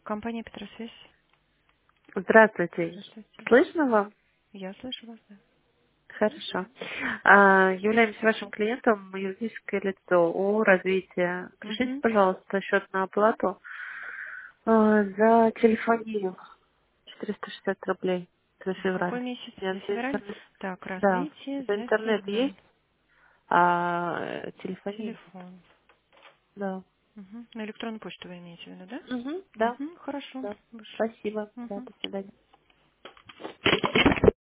Компания Петросвязь. Здравствуйте. Здравствуйте. Слышно вам? Я слышу вас, да. Хорошо. Являемся вашим клиентом, мы юридическое лицо ООО «Развитие». Пришлите, Угу. пожалуйста, счет на оплату за телефонию 460 рублей за За какой февраль. месяц? Нет, За за февраль? интернет. Так, Да. развитие За за интернет февраль. есть, а телефонию нет. Телефон. Да. Угу. На электронную почту вы имеете в виду, да? Угу, да. Угу, хорошо. Да. Хорошо. Спасибо. Да, Угу. до свидания.